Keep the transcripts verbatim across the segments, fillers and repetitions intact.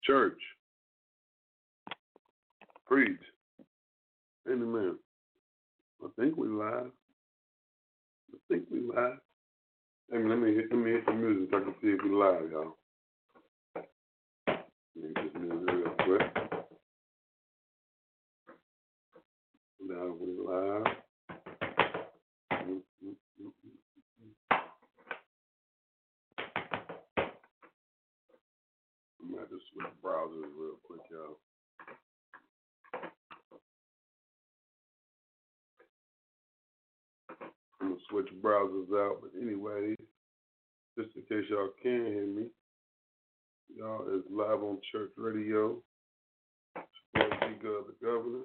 Church. Preach. Amen. I think we live. I think we live. Hey, let me hit, let me hit the music so I can see if we live, y'all. Let me get this music real quick. Now we live. I'm going to switch browsers real quick, y'all. I'm going to switch browsers out, but anyway, just in case y'all can't hear me, y'all is live on Church Radio. Support G-Gov, the governor.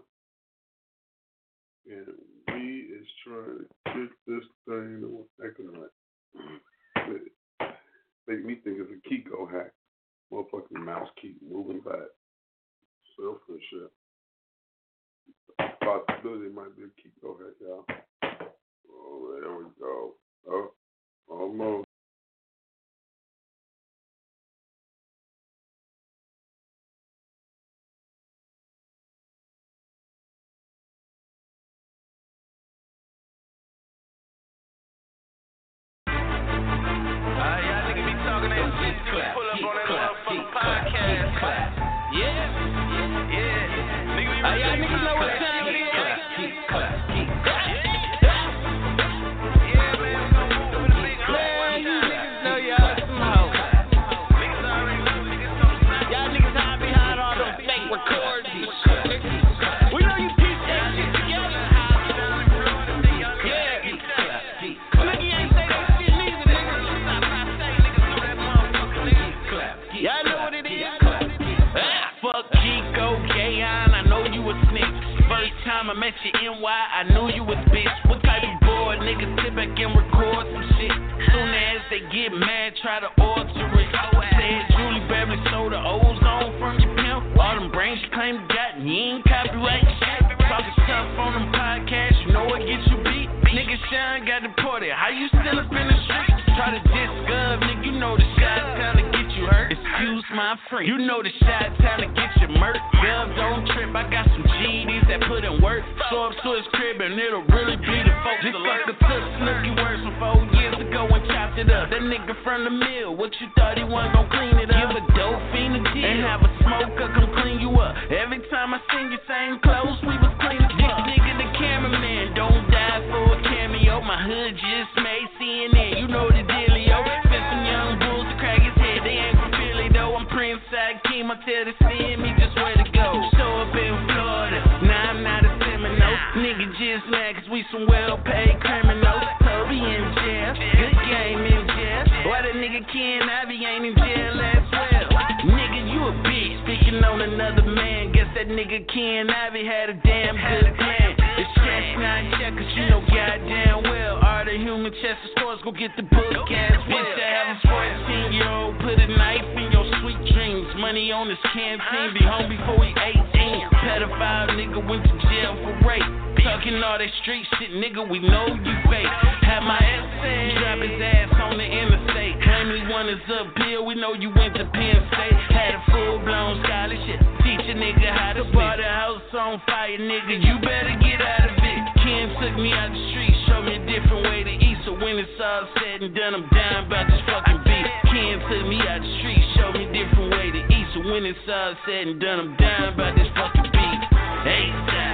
And we is trying to get this thing to what's acting like. Make me think it's a Kiko hack. Motherfucking mouse keep moving back. So for sure. Possibility it might be a Kiko hack, y'all. Oh, there we go. Oh, almost. I met you N Y, I knew you was bitch. What type of boy niggas sit back and record some shit? Soon as they get mad, try to alter it. Said Julie Beverly sold the ozone from your pimp. All them brains you claim you got, and you ain't copyright shit. Talking tough on them podcasts, you know what gets you beat. Nigga Sean got deported, how you still up in the streets? Try to diss Gov, nigga, you know the shot trying to get you hurt. Excuse my friend, you know the shot trying to get you murked. Gov, don't trip, I got some G Ds that put in work. Show up to his crib and it'll really be the folks alert. This sucker took Snooki worse from four years ago and chopped it up. That nigga from the mill, what you thought he wasn't gon' clean it up? Give a dope fiend a deal and have a smoker come clean you up. Every time I sing your same clothes, we was clean as fuck. Nigga the cameraman, don't die for a cameo. My hood just made C N N, you know the dealio. Spent some young bulls to crack his head, they ain't from Philly though. I'm Prince Akeem, I tell the see me just where to go. Show up in Florida, nah I'm not a Seminole. Nigga just mad cause we some well-paid criminals. Toby in jail, good game in jail. Why the nigga Ken Ivy ain't in jail as well? Nigga, you a bitch, speaking on another man. Guess that nigga Ken Ivy had a damn good plan. It's chestnut checkers, you know goddamn well. Are the human chest of stores, go get the book ass bitch that have a fourteen-year-old. Put a knife in your sweet dreams. Money on his canteen, be home before he eighteen. Pedophile nigga went to jail for rape. Talking all that street shit, nigga, we know you fake. Had my essay, drop his ass on the interstate. Claim he won his appeal, we know you went to Penn State. Had a full-blown scholarship, teach a nigga how to bar the house on fire, nigga, you better get out of it. Ken took me out the street, showed me a different way to eat. So when it's all said and done, I'm down about this fucking beat. Ken took me out the street, showed me a different way to eat. So when it's all said and done, I'm down about this fucking beat. Hey,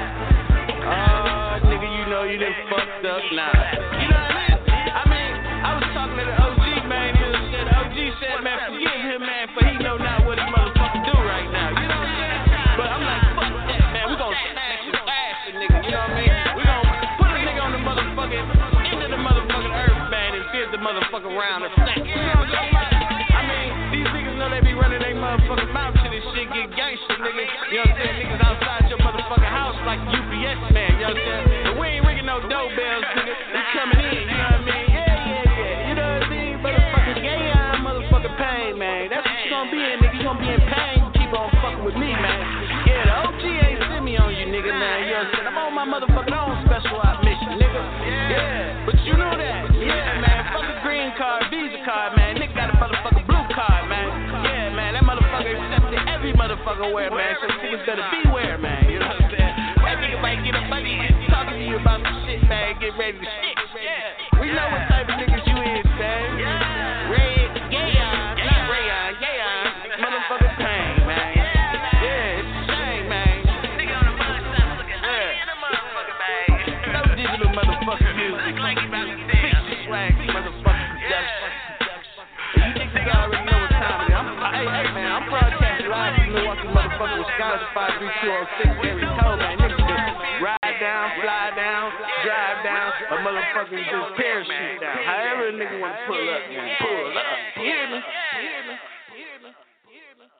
oh, nigga, you know you done fucked up now. You know what I mean? I mean, I was talking to the O G, man. He was saying, the O G said, man, forgive him, man, for he know not what he motherfucking do right now. You know what I'm saying? But I'm like, fuck that, man. We gon' smash his ass, nigga. You know what I mean? We gon' put a nigga on the motherfucking, into the motherfucking earth, man, and fit the motherfucker around and snatch. You know what I'm saying? I mean, these niggas know they be running their motherfucking mouth to this shit, get gangster, nigga. You know what I'm saying? Niggas outside your motherfucking house like U P S man, you know what I'm saying? But we ain't ringing no doorbells, nigga. We coming in, you know what I mean? Yeah, yeah, yeah. You know what I mean? Motherfucking gay eye, motherfucking pain, man. That's what you gonna be in, nigga. You gonna be in pain. You keep on fucking with me, man. Yeah, the O G ain't send me on you, nigga, man. You know what I'm saying? I'm on my motherfucking own special op mission, nigga. Yeah, but you know that. Yeah, man. Fuck a green card, Visa card, man. Nigga got a motherfucking blue card, man. Yeah, man. That motherfucker accepted every motherfucker wear, man. So niggas better beware, man. You know what I'm saying? That nigga might get up money talking to you about some shit, man. Get ready to shit. Yeah. We know what type of niggas you is, man. Yeah. Red, yeah, not Rayon, yeah, motherfucking pain, man. Yeah, it's a shame, man. Nigga on the mud shot looking high in the motherfucker, man. No digital motherfucking music. Fix your swag, motherfucking production. You think nigga already know what time it is? I'm, hey, hey, man, I'm broadcasting live from Milwaukee, motherfucker, Wisconsin, five three two oh six, area code, man. Niggas just ride down, fly down, drive down, or motherfucking just parachute down. However a nigga wanna pull up, man, pull up. You hear me? You hear me? You hear me? You hear me?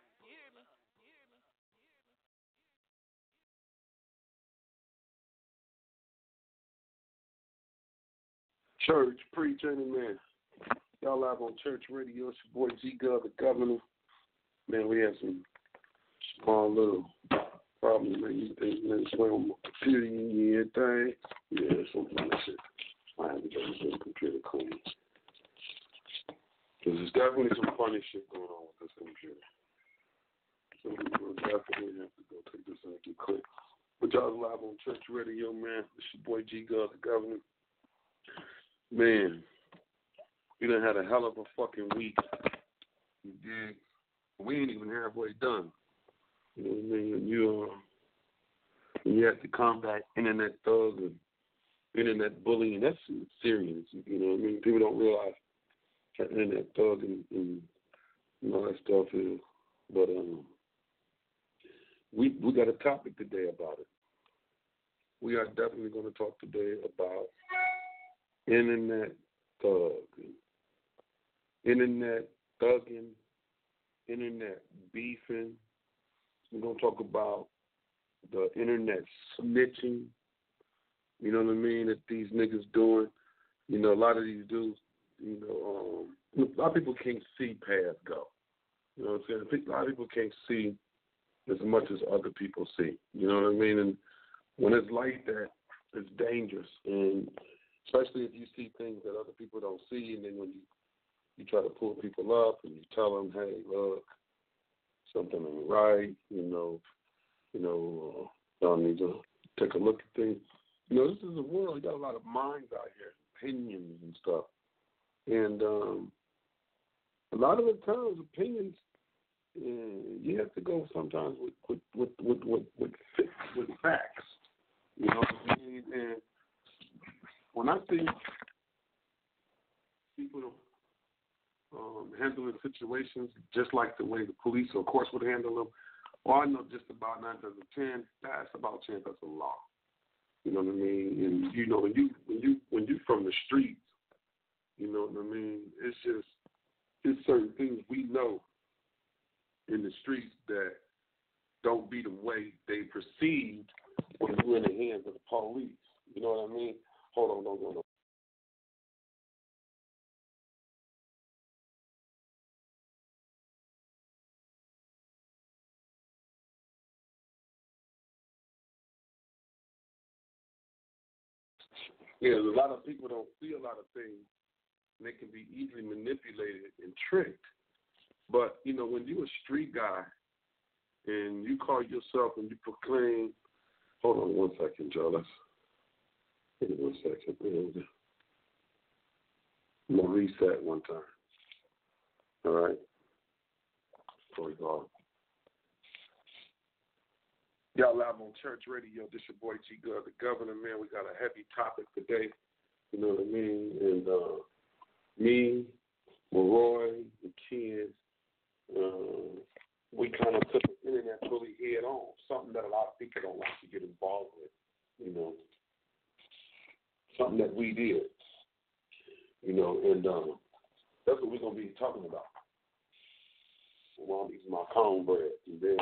Church, preach, any man. Y'all live on Church Radio. It's your boy G Gov, the governor. Man, we had some small little problems, man. You think, man, swing on my computer and everything. Yeah, some kind of shit. I have to get this computer clean. Because there's definitely some funny shit going on with this computer. So we'll definitely have to go take this and get quick. But y'all live on Church Radio, man. It's your boy G Gov, the governor. Man, we done had a hell of a fucking week. We did. We ain't even halfway done. You know what I mean? You, uh, you have to combat internet thugs and internet bullying. That's serious. You know what I mean? People don't realize that internet thug and, and, and all that stuff is. But um, we we got a topic today about it. We are definitely going to talk today about internet thugging, internet thugging, internet beefing. We're going to talk about the internet snitching, you know what I mean, that these niggas doing. You know, a lot of these dudes, you know, um, a lot of people can't see past go. You know what I'm saying? A lot of people can't see as much as other people see. You know what I mean? And when it's like that, it's dangerous. And especially if you see things that other people don't see, and then when you, you try to pull people up and you tell them, hey, look, something ain't right, you know, you know, uh, y'all need to take a look at things. You know, this is a world, you got a lot of minds out here, opinions and stuff. And um, a lot of the times, opinions, uh, you have to go sometimes with with with with with, with, with facts. You know what I mean? And when I see people um, handling situations just like the way the police, of course, would handle them, well, I know just about nine times out of ten, that's about chance that's a law. You know what I mean? And you know, when you when you when you from the streets, you know what I mean? It's just it's certain things we know in the streets that don't be the way they perceived when you're in the hands of the police. You know what I mean? Hold on, don't go. Yeah, a lot of people don't see a lot of things, and they can be easily manipulated and tricked. But, you know, when you're a street guy and you call yourself and you proclaim, hold on one second, Joe. Let's, give me one second. I'm going to reset one time. All right? Before we go on. Y'all live on Church Radio. This your boy G Gov, the governor, man. We got a heavy topic today. You know what I mean? And uh, me, Leroy, the kids, uh, we kind of took the internet bully head on, something that a lot of people don't like to get involved with, you know, something that we did, you know, and um, that's what we're going to be talking about. While I'm eating my cornbread, and then,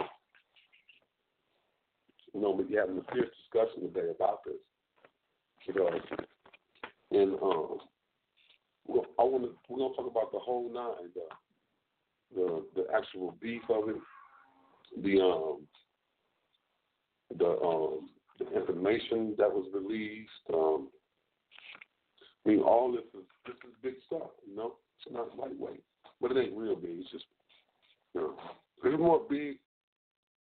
you know, we'll be having a fierce discussion today about this, you know, and um, we'll, I want to, we're going to talk about the whole nine, the, the the actual beef of it, the um the um the information that was released. Um, I mean, all this is this is big stuff. You know, it's not lightweight, but it ain't real big. It's just, you know, it's more big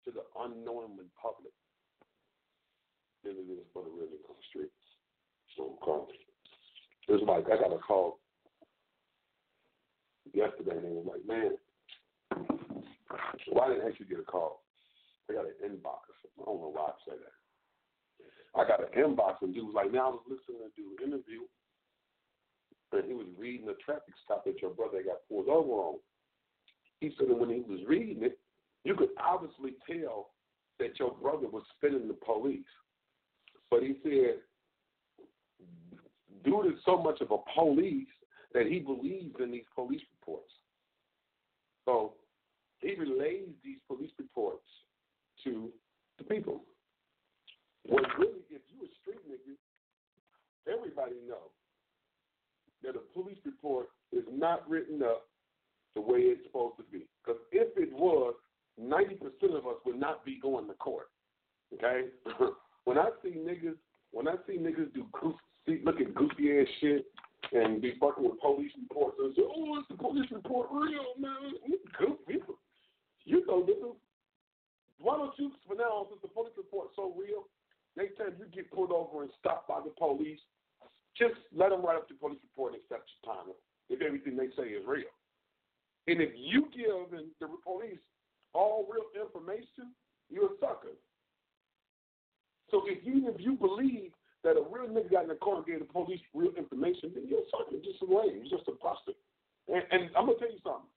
them in public than it is for the real nigga on the street. So I'm calling. It's like I got a call yesterday, and it was like, man, why didn't I actually get a call? I got an inbox. I don't know why I say that. I got an inbox, and dude was like, man, I was listening to do an interview, and he was reading a traffic stop that your brother got pulled over on. He said that when he was reading it, you could obviously tell that your brother was spinning the police. But he said, dude is so much of a police that he believes in these police reports. So he relays these police reports to the people. When really, if you a street nigga, everybody knows that a police report is not written up the way it's supposed to be. Because if it was, ninety percent of us would not be going to court. Okay? when I see niggas, when I see niggas do goofy, look at goofy ass shit and be fucking with police reports and say, oh, is the police report real, man? You goofy. You know, nigga, why don't you, for now, since the police report so real, next time you get pulled over and stopped by the police, just let them write up the police report and accept your time if everything they say is real. And if you give the police all real information, you're a sucker. So if you if you believe that a real nigga got in the car and gave the police real information, then you're a sucker, just a lame, you're just a bastard. And, and I'm gonna tell you something.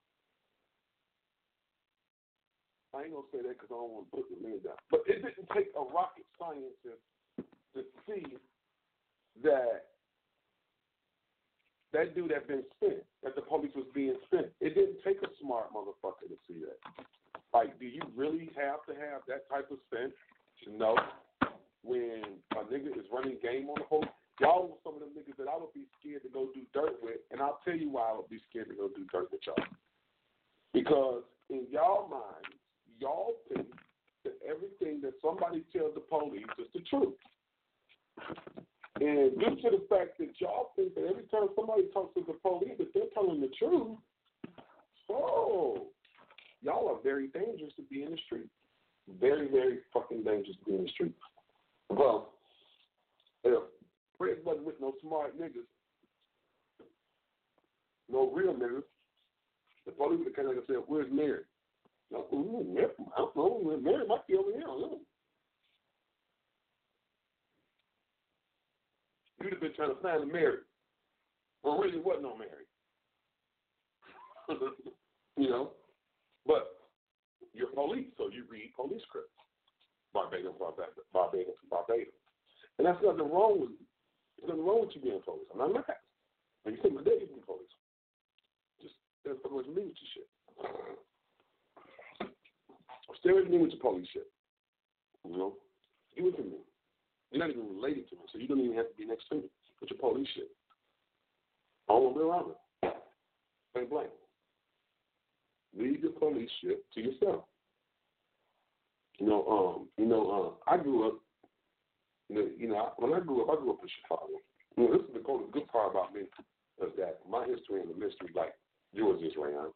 I ain't gonna say that because I don't want to put the man down. But it didn't take a rocket scientist to see that that dude had been spent, that the police was being spent. It didn't take a smart motherfucker to see that. Like, do you really have to have that type of spent to know when a nigga is running game on the police? Y'all were some of them niggas that I would be scared to go do dirt with, and I'll tell you why I would be scared to go do dirt with y'all. Because in y'all minds, y'all think that everything that somebody tells the police is the truth. And due to the fact that y'all think that every time somebody talks to the police that they're telling the truth, oh, y'all are very dangerous to be in the street. Very, very fucking dangerous to be in the street. Well, if Fred wasn't with no smart niggas, no real niggas, the police would have kind of said, where's Mary? No, Mary, I don't know. Mary might be over here. I don't know. You'd have been trying to find a Mary. Well, really wasn't no Mary. You know? But you're police, so you read police scripts. Barbados, Barbados, Barbados, Barbados. And that's nothing wrong with you. There's nothing wrong with you being police. I'm not mad. When you say my daddy's being police, just that's pretty much me with your shit. Stay with me with your police shit. You know? You with me. You're not even related to me, so you don't even have to be next to me with your police shit. I don't want to be around it. Plain blank. Leave the police shit to yourself. You know, um, you know, uh, I grew up. You know, when I grew up, I grew up in Chicago. You know, this is the good part about me is that my history and the mystery, like yours is, Rayon.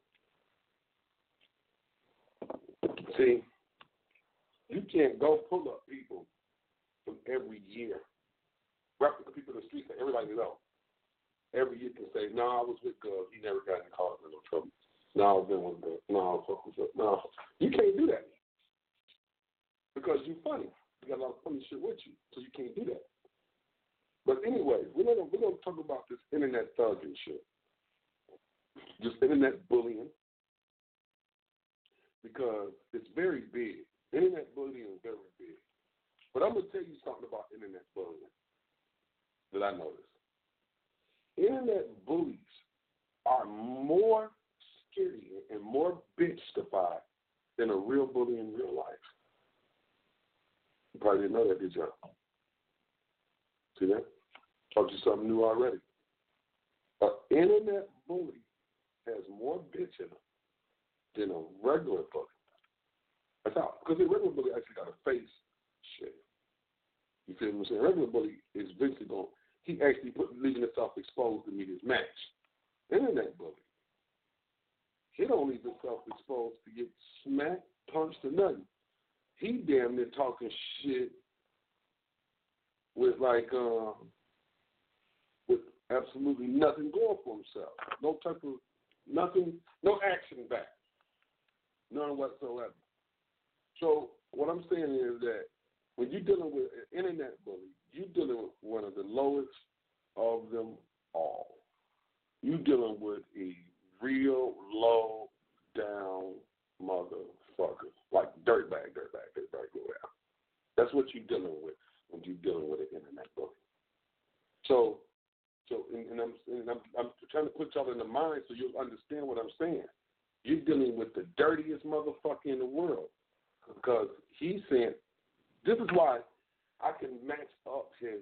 See, you can't go pull up people from every year. Replica people in the streets that everybody knows. Every year can say, no, I was with Gov. He never got in caught in no trouble. No, I was in with Gov. No, I was fucking with No, you can't do that. Because you're funny. You got a lot of funny shit with you, so you can't do that. But anyway, we're gonna we're gonna talk about this internet thugging shit. Just internet bullying. Because it's very big. Internet bullying is very big. But I'm gonna tell you something about internet bullying that I noticed. Internet bullies are more scary and more bitchified than a real bully in real life. You probably didn't know that, did you? See that? Taught you something new already. An internet bully has more bitch in him than a regular bully. That's how. Because the regular bully actually got a face shit. You feel what I'm saying? A regular bully is basically going, he actually put, leaving himself exposed to meet his match. Internet bully, he don't leave himself exposed to get smacked, punched, or nothing. he damn near talking shit with like um with absolutely nothing going for himself. No type of nothing, no action back. None whatsoever. So what I'm saying is that when you're dealing with an internet bully, you're dealing with one of the lowest of them all. You're dealing with a real low down motherfucker. Like dirtbag, dirtbag, dirtbag, go down. That's what you're dealing with when you're dealing with an internet bully. So, so, and, and, I'm, and I'm, I'm trying to put y'all in the mind so you'll understand what I'm saying. You're dealing with the dirtiest motherfucker in the world because he's saying, this is why I can match up his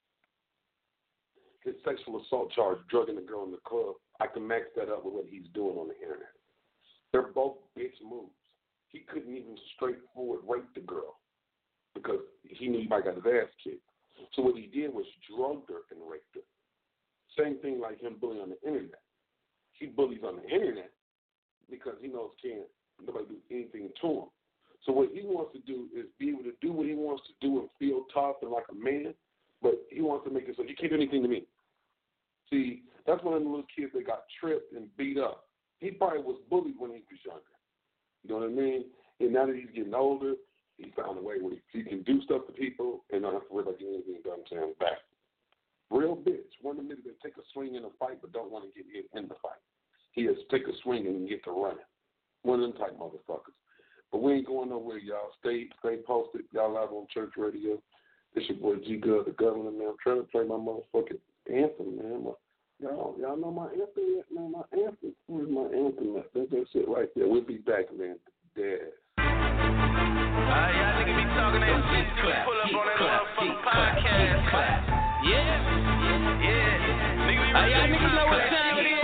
his sexual assault charge, drugging a girl in the club. I can match that up with what he's doing on the internet. They're both bitch moves. He couldn't even straightforward rape the girl because he knew he might got his ass kicked. So what he did was drugged her and raped her. Same thing like him bullying on the internet. He bullies on the internet because he knows can't nobody do anything to him. So what he wants to do is be able to do what he wants to do and feel tough and like a man, but he wants to make it so you can't do anything to me. See, that's one of the little kids that got tripped and beat up. He probably was bullied when he was younger. You know what I mean? And now that he's getting older, he found a way where he, he can do stuff to people and not have to worry about getting anything done to him back. Real bitch. One of them that take a swing in a fight but don't want to get hit in the fight. He has to take a swing and get to running. One of them type motherfuckers. But we ain't going nowhere, y'all. Stay stay posted. Y'all live on Church Radio. It's your boy G Gov, the governor, man. I'm trying to play my motherfucking anthem, man. My, y'all, y'all know my anthem yet, man? My anthem. Where's my anthem at? That's that shit right there. We'll be back, man. Dead. Uh, y'all niggas be talking that shit. Pull up on that motherfucking podcast. Yeah. Yeah. Yeah. Nigga, uh, y'all niggas know what time it is.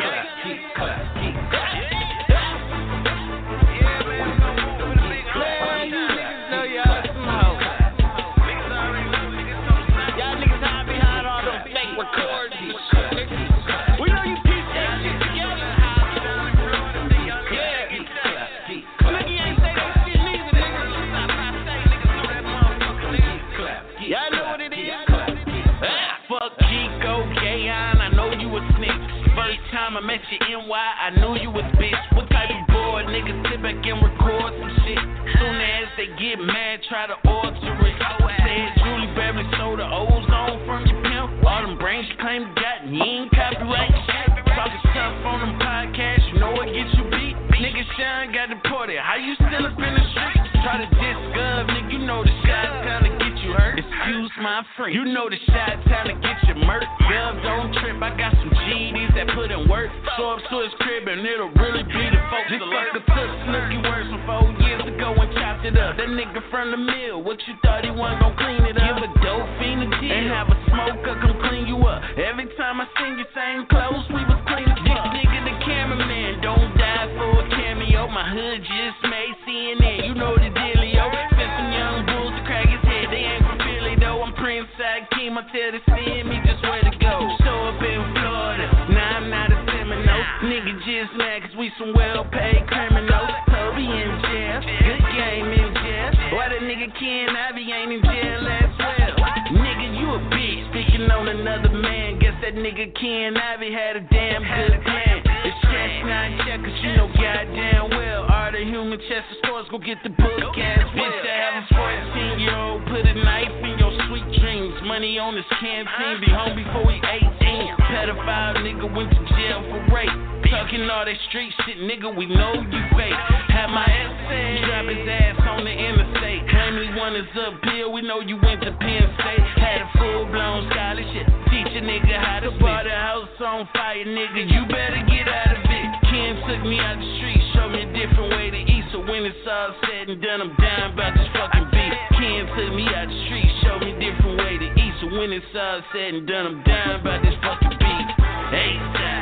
Time I met you N Y, I knew you was bitch. What type of boy niggas sit back and record some shit? Soon as they get mad, try to alter it. Said Julie Beverly sold the ozone from your pimp. All them brains you claim you got, and you ain't copyright shit. Talking tough on them podcasts, you know what gets you beat. Nigga Sean got deported, how you still up in the street? Try to diss Gov, nigga, you know the shot time to get you hurt. Excuse my friend, you know the shot time to get you murked. Gov, don't trip, I got some G Ds that put in work. Show up to his crib and it'll really be the folks this alert. This sucker took Snooki words from four years ago and chopped it up. That nigga from the mill, what you thought he wasn't gon' clean it up? Give a dope fiend a deal and have a smoker come clean you up. Every time I sing your same clothes, we was clean as fuck. Nigga the cameraman, don't die for a cameo. My hood just made C N N, you know the dealio. Spent some young bulls to crack his head, they ain't from Philly though. I'm Prince Akeem, I tell the see me just where to go. Show up in Florida, nah I'm not a Seminole. Nigga just mad cause we some well-paid criminals. Toby in jail, good game in jail. Why the nigga Ken Ivy ain't in jail as well? Nigga, you a bitch, speaking on another man. Guess that nigga Ken Ivy had a damn good plan. It's chestnut checkers, you know goddamn well. Are the human chest of stores, go get the book ass bitch that have a fourteen-year-old. Put a knife in your sweet dreams. Money on his canteen, be home before he eighteen. Pedophile nigga went to jail for rape. Talking all that street shit, nigga, we know you fake. Had my essay, drop his ass on the interstate. Claim he won his appeal, we know you went to Penn State. Had a full-blown scholarship, teach a nigga how to bar the house on fire, nigga, you better get out of it. Ken took me out the street, showed me a different way to eat. So when it's all said and done, I'm down about this fucking beat. Ken took me out the street, showed me a different way to eat. So when it's all said and done, I'm down about this fucking beat. Hey,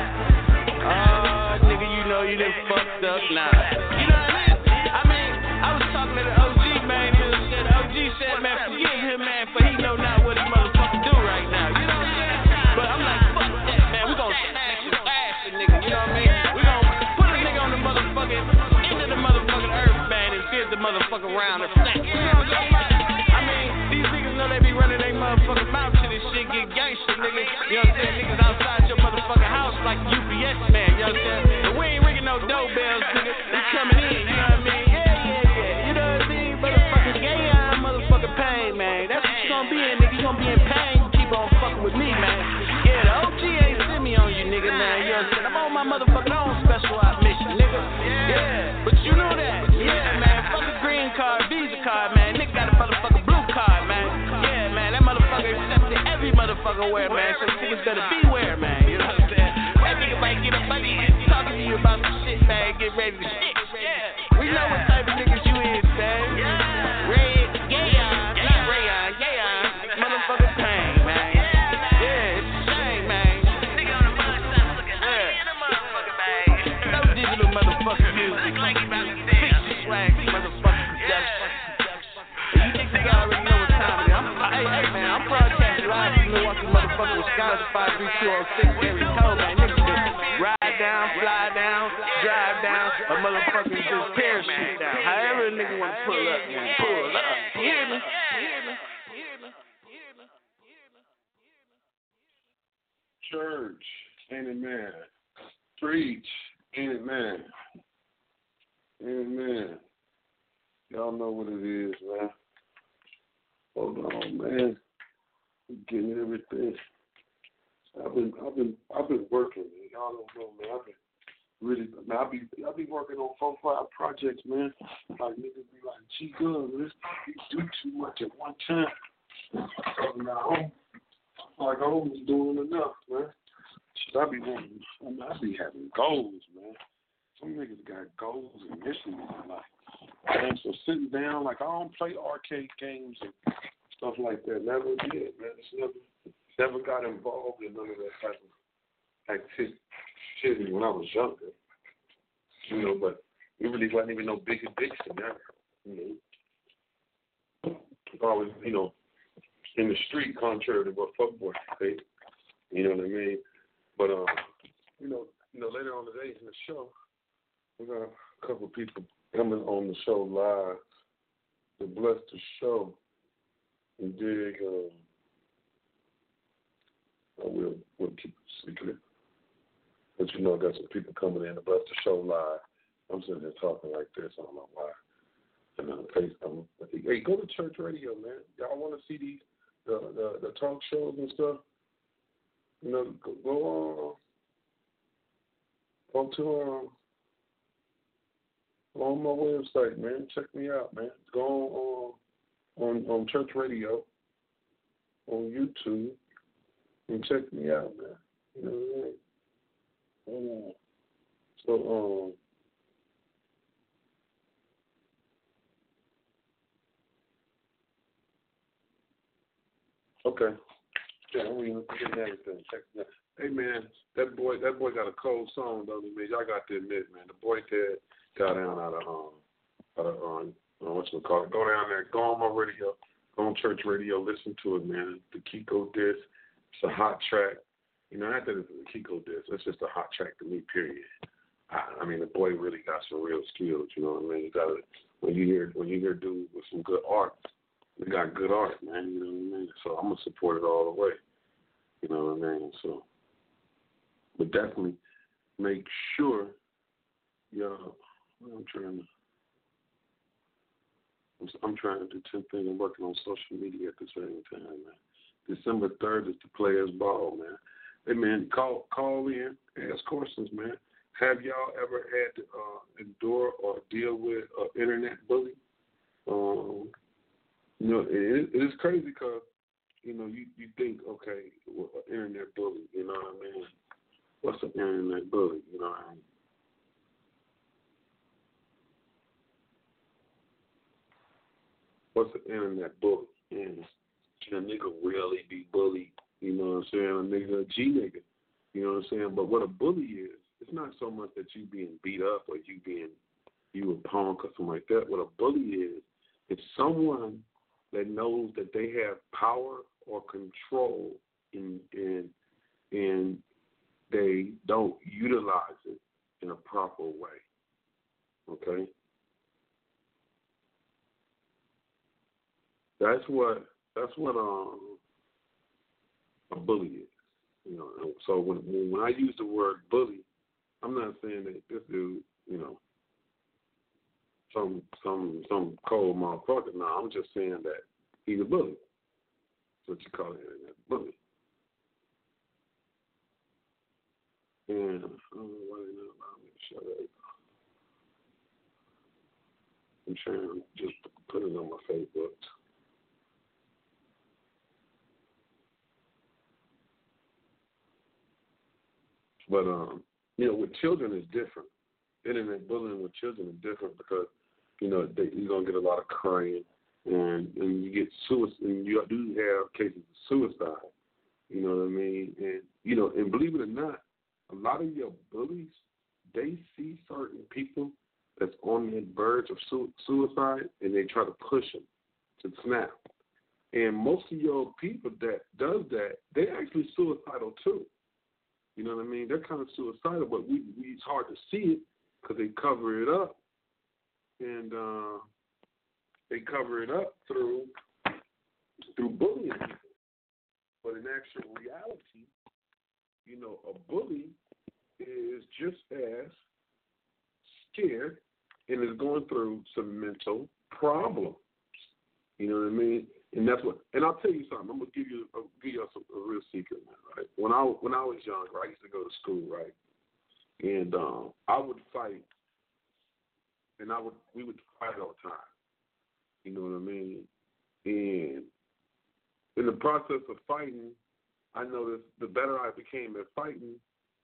oh, nigga, you know you done fucked up now. You know what I mean? I mean, I was talking to the O G, man. The O G said, man, forgive him, man, for he know not what he motherfucking do right now. You know what I'm saying? But I'm like, fuck that, man. We gon' smash his ass, nigga. You know what I mean? We gon' put a nigga on the motherfucking, into the motherfucking earth, man, and fit the motherfucking round and flat. You know what I'm saying? gonna be in pain, you keep on fucking with me, man. Yeah, the O G ain't send me on you, nigga, man. You understand? I'm on my motherfucking own special op mission, nigga. Yeah, but you know that. Yeah, man. Fuck a green card, Visa card, man. Nigga got a motherfucking blue card, man. Yeah, man. That motherfucker accepted every motherfucker wear, man. So niggas better beware, man. You know what I'm saying? That nigga might get a buddy talking to you about some shit, man. Get ready to shit. Yeah. We know what type of niggas you is, man. Yeah. Red, yeah, not Rayon, yeah, motherfucking pain, man. Yeah, it's a shame, man. Nigga on the bus stop looking high in the motherfucker, man. No digital motherfucking music. Like he about to fix your swag, motherfucking production. You think nigga already know what time it is? I'm, hey, hey, man, I'm broadcasting live from Milwaukee, motherfucker, Wisconsin, five three two oh six, area code, man. Niggas can ride down, fly down, drive down, a motherfucking just parachute down. However a nigga wanna pull up, man, pull up. You hear me? You hear me? You hear me? You hear me? You hear me? Church, ain't it, man? Preach, ain't it, man? Ain't it, man? Y'all know what it is, man. Hold on, man. I'm getting everything. I've been, I've been, I've been working, man. Y'all don't know, man. I've been really, man. I be, I be working on four, five projects, man. Like niggas be like, gee, good, man. You do too much at one time. So now, I'm like I was doing enough, man. Shit, I be wanting, I, mean, I be having goals, man. Some niggas got goals and missions in their life. And so sitting down, like I don't play arcade games and stuff like that. Never did, man. It's never, never got involved in none of that type of activity when I was younger. You know, but it really wasn't even no big addiction ever. You know, always, you know, in the street, contrary to what fuckboys say. You know what I mean? But um, you know, you know, later on today in the show, we got a couple of people coming on the show live to bless the show and dig. Um, I will we'll keep it secret, but you know, I got some people coming in to bless the show live. I'm sitting there talking like this. I don't know why. And then face, I'm, hey, go to church radio, man. Y'all want to see these the, the the talk shows and stuff? You know, go, go on, go to um. Go on my website, man. Check me out, man. Go on on, on church radio on YouTube and check me out, man. You know what I mean? Um, so, um, okay. Yeah, I'm getting everything. Check it out. Hey, man, that boy, that boy got a cold song, though, man. Y'all got to admit, man. The boy did. Got down out of um out of um what's it called? Go down there, go on my radio, go on church radio, listen to it, man. The Kiko disc, it's a hot track. You know, not that it's a Kiko disc, it's just a hot track to me, period. I, I mean, the boy really got some real skills. You know what I mean? You gotta when you hear when you hear dude with some good art, we got good art, man. You know what I mean? So I'm gonna support it all the way. You know what I mean? So, but definitely make sure, y'all. I'm trying to. I'm, I'm trying to do ten things. I'm working on social media at the same time, man. December third is the Players Ball, man. Hey, man, call call in, ask questions, man. Have y'all ever had to uh, endure or deal with an uh, internet bully? Um, you know, it, it is crazy because you know you, you think, okay, well, an internet bully. You know what I mean? What's an internet bully? You know what I mean? What's an internet bully? And can a nigga really be bullied? You know what I'm saying? A nigga, a G nigga. You know what I'm saying? But what a bully is, it's not so much that you being beat up or you being, you a punk or something like that. What a bully is, it's someone that knows that they have power or control and, and, and they don't utilize it in a proper way. Okay? That's what that's what um, a bully is, you know. So when when I use the word bully, I'm not saying that this dude, you know, some some some cold motherfucker. No, I'm just saying that he's a bully. what you call it, internet bully. And I don't know why they don't allow me to shut up. I'm trying to just put it on my Facebook. But, um, you know, with children it's different. Internet bullying with children is different because, you know, they, you're going to get a lot of crying and, and you get suicide, and you do have cases of suicide, you know what I mean? And, you know, and believe it or not, a lot of your bullies, they see certain people that's on the verge of su- suicide and they try to push them to snap. And most of your people that does that, they actually suicidal too. You know what I mean? They're kind of suicidal, but we, we it's hard to see it because they cover it up. And uh, they cover it up through through bullying people. But in actual reality, you know, a bully is just as scared and is going through some mental problems. You know what I mean? And that's what. And I'll tell you something. I'm gonna give you I'll give you a, a real secret, man. Right? When I when I was younger, I used to go to school, right? And um, I would fight, and I would we would fight all the time. You know what I mean? And in the process of fighting, I noticed the better I became at fighting,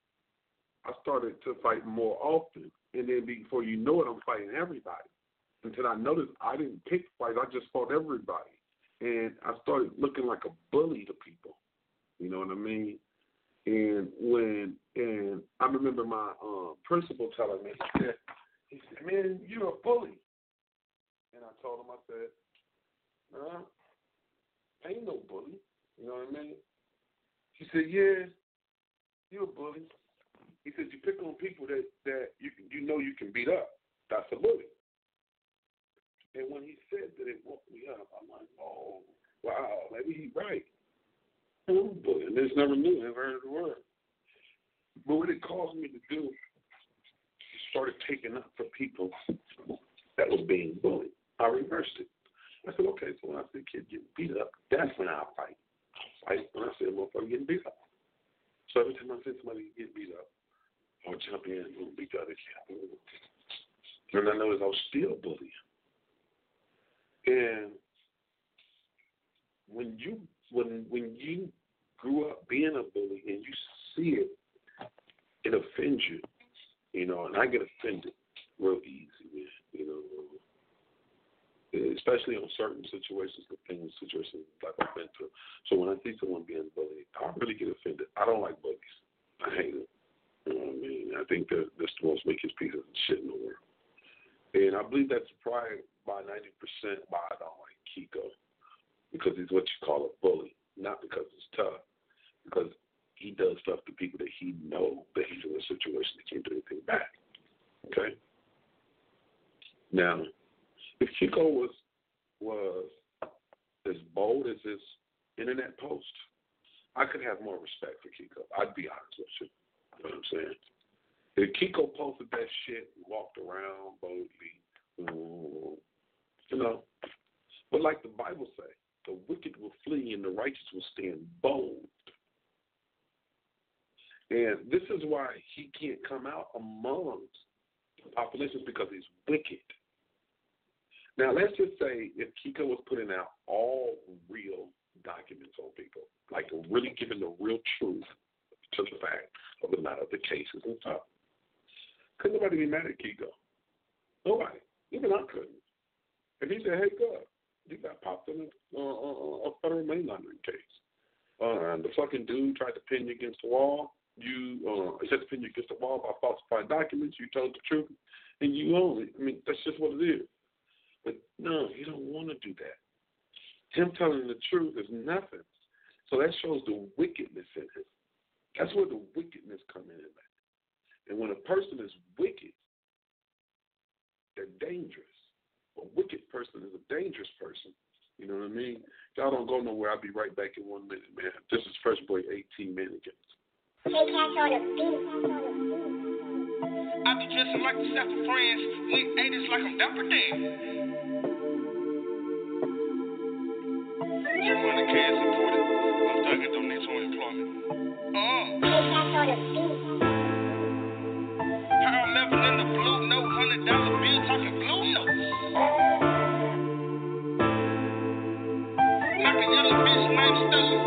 I started to fight more often. And then before you know it, I'm fighting everybody. Until I noticed I didn't pick fights, I just fought everybody. And I started looking like a bully to people. You know what I mean? And when, and I remember my um, principal telling me, he said, he said, man, you're a bully. And I told him, I said, nah, I ain't no bully. You know what I mean? He said, yeah, you're a bully. He said, you pick on people that, that you you know you can beat up. That's a bully. And when he said that, it woke me up. I'm like, oh, wow, maybe he's right. I'm a bully. And I just never knew, never heard the word. But what it caused me to do, he started taking up for people that was being bullied. I reversed it. I said, okay, so when I see a kid getting beat up, that's when I'll fight. I'll fight when I see a motherfucker getting beat up. So every time I see somebody get beat up, I'll jump in and beat the other kid. And I noticed I was still bullying. And when you when when you grew up being a bully and you see it, it offends you, you know. And I get offended real easy, man. You know, especially on certain situations, the things situations like I've been through. So when I see someone being bullied, I really get offended. I don't like bullies. I hate it. You know what I mean? I think that that's the most weakest piece of shit in the world. And I believe that's probably by ninety percent why I don't like Kiko, because he's what you call a bully, not because he's tough, because he does stuff to people that he knows that he's in a situation that can't do anything back. Okay? Now, if Kiko was was as bold as his internet post, I could have more respect for Kiko. I'd be honest with you. You know what I'm saying? If Kiko posted that shit and walked around boldly, um, you know, but like the Bible say, the wicked will flee and the righteous will stand bold. And this is why he can't come out amongst the populations, because he's wicked. Now, let's just say if Kiko was putting out all real documents on people, like really giving the real truth to the fact of the matter of the cases and stuff, couldn't nobody be mad at Kiko? Nobody. Even I couldn't. If he said, hey, God, you got popped in a, uh, a federal money laundering case. Uh, and the fucking dude tried to pin you against the wall. You uh, he tried to pin you against the wall by falsifying documents. You told the truth, and you own it. I mean, that's just what it is. But no, you don't want to do that. Him telling the truth is nothing. So that shows the wickedness in him. That's where the wickedness comes in at. And when a person is wicked, they're dangerous. A wicked person is a dangerous person. You know what I mean? Y'all don't go nowhere. I'll be right back in one minute, man. This is Fresh Boy eighteen Mannequins. I be dressing like the set of friends. Nick ain't it's like I'm Dapper Dan. You wanna paying supported. I'm thugging, don't need no employment. Uh. Harold Melvin in the blue note, hundred dollar bill, talking blue notes. Knock a yellow bitch named Stella.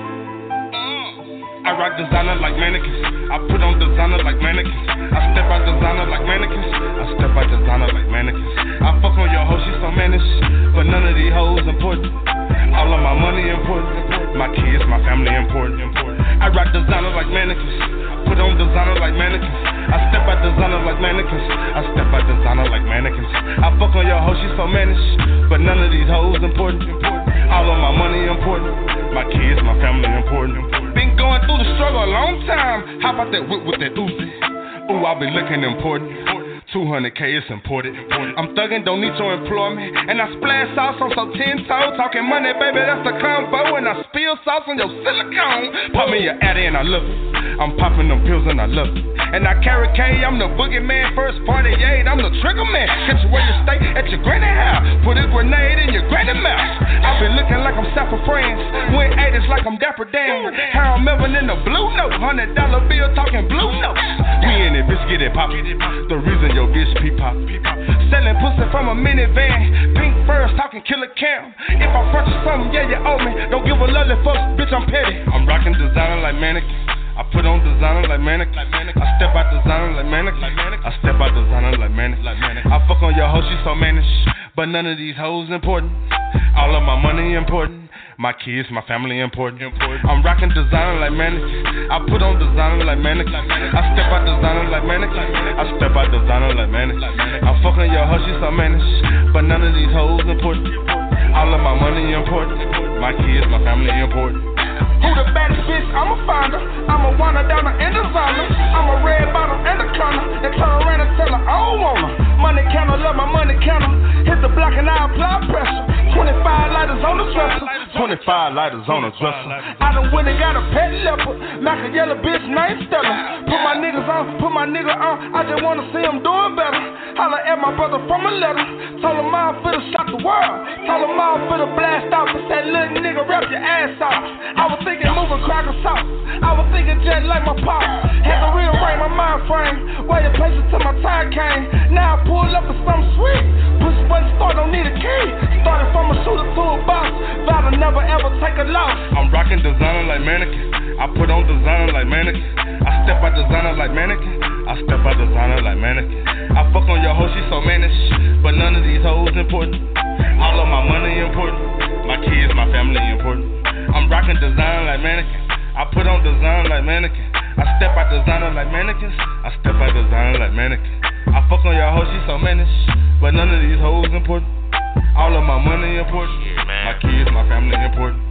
Uh. I rock designer like mannequins. I put on designer like mannequins. I step out designer like mannequins. I step out designer like mannequins. I fuck on your hoe, she so mannish, but none of these hoes important. All of my money important. My kids, my family important. I rock designer like mannequins. Put on designer like mannequins. I step out designer like mannequins. I step out designer like mannequins. I fuck on your hoe, she so mannish, but none of these hoes important. All of my money important. My kids, my family important. Been going through the struggle a long time. How about that whip with that Uzi? Ooh, I be looking important. two hundred K, it's important. I'm thugging, don't need your employment. And I splash sauce on some ten toes. Talking money, baby, that's the combo. And I spill sauce on your silicone. Pop me your addy and I love it. I'm popping them pills and I love it. And I carry K, I'm the boogeyman. First forty-eight, I'm the trigger man. Catch you where you stay at your granny house. Put a grenade in your granny mouth. I be looking like I'm Sapper Friends. Went eighties like I'm Dapper Dan. Harold Melvin in the blue note. Hundred dollar bill talking blue notes. We in it, bitch, get it pop. The reason your bitch peep pop. Selling pussy from a minivan. Pink furs talking killer cam. If I front you something, yeah, you owe me. Don't give a lovely fuck, bitch, I'm petty. I'm rocking designer like mannequin. I put on designer like mannequin. I step out designer like mannequin. I step out designer like mannequin. I fuck on your hoe, she so mannish, but none of these hoes important. All of my money important. My kids, my family important. I'm rocking designer like mannequin. I put on designer like mannequin. I step out designer like mannequin. I step out designer like mannequin. I fuck on your hoe, she so mannish, but none of these hoes important. All of my money important. My kids, my family important. Who the baddest bitch? I'ma find her. I'ma wind her down in designer. I'm a red bottom and a corner. And turn around and tell her I don't want her. Money counter, love my money counter. Hit the block and I apply pressure. twenty-five lighters on the dresser. twenty-five lighters on the dresser. I done went and got a pet leopard. Mac a yellow bitch named Stella. Put my niggas on, put my nigga on. I just wanna see him doing better. Holla at my brother from a letter. Told him I'm finna shock the world. Told him I'm finna blast off. But that little nigga rap your ass off. I was thinking moving cracker sauce. I was thinking just like my pop. Had to rearrange my mind frame. Waited patience till my time came. Now I pull up for something sweet. Push button start, don't need a key. Started from a shooter to a boss. Vow to never ever take a loss. I'm rocking designer like mannequin. I put on designer like mannequin. I step out designer like mannequin. I step out designer like mannequin. I fuck on your hoe, she so mannish, but none of these hoes important. All of my money important. My kids, my family important. I'm rocking designer like mannequin. I put on designer like mannequin. I step out designer like mannequins. I step out designer like mannequin. I fuck on your hoe, she so mannish, but none of these hoes important. All of my money important. Yeah, man. My kids, my family important.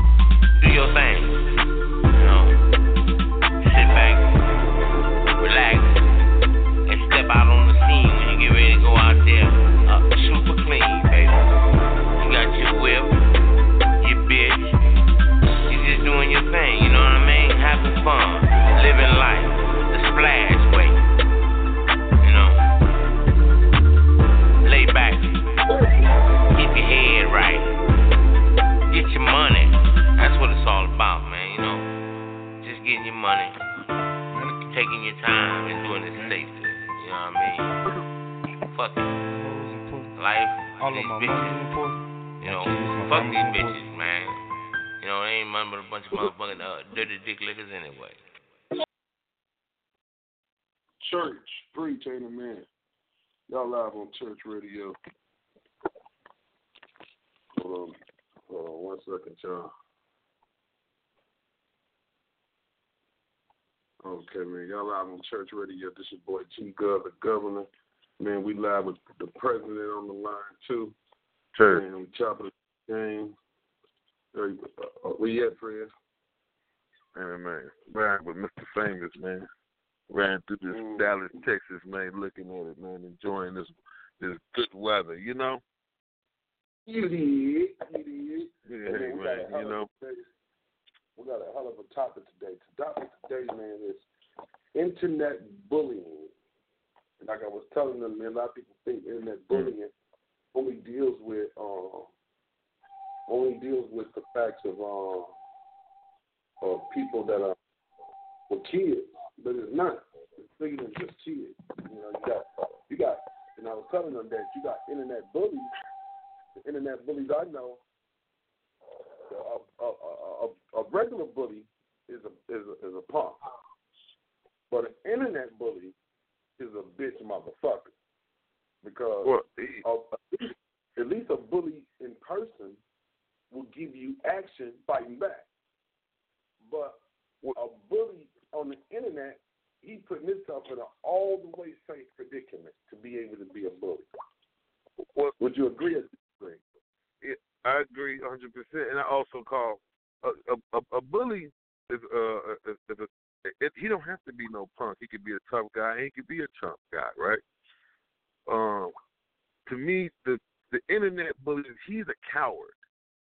Do your thing. You know, sit back, relax, and step out on the scene when you get ready to go out there. Uh, super clean, baby. You got your whip, your bitch. You're just doing your thing, you know what I mean? Having fun, living life, the splash way. You know, lay back, keep your head right, get your money. That's what it's all about, man, you know. Just getting your money, taking your time, and doing it safely. You know what I mean? Fuck it. Life, All these of my bitches. money important. You know, My kids, my fuck family these important. bitches, man. You know, they ain't nothing but a bunch of motherfucking uh, dirty dick lickers anyway. Church, preaching, man. Y'all live on Church Radio. Hold on, hold on one second, y'all. Okay, man. Y'all live on Church Radio. This is your boy G Gov, the governor. Man, we live with the president on the line, too. Church. Man, we chopping the game. Uh, where you at, Fred? Man, man, riding with Mister Famous, man. Riding through this Mm. Dallas, Texas, man, looking at it, man, enjoying this this good weather, you know? You did. You did. Yeah, Man, we got a man, hell you of know? a day. We got a hell of a topic today. The topic today, man, is internet bullying. And like I was telling them, man, a lot of people think internet bullying only deals with um, only deals with the facts of um of people that are with kids, but it's not. It's bigger than just kids. You know, you got you got, and I was telling them that you got internet bullies. The internet bullies I know. A, a, a, a, a regular bully is a is a, is a punk, but an internet bully is a bitch motherfucker because Well, a, at least a bully in person will give you action fighting back, but a bully on the internet, he putting himself in an all the way safe predicament to be able to be a bully. well, Would you agree or disagree? Yeah, I agree one hundred percent, and I also call a a, a, a bully is uh is, is a it, he don't have to be no punk. He could be a tough guy. And he could be a chump guy, right? Um, to me, the the internet bully, he's a coward.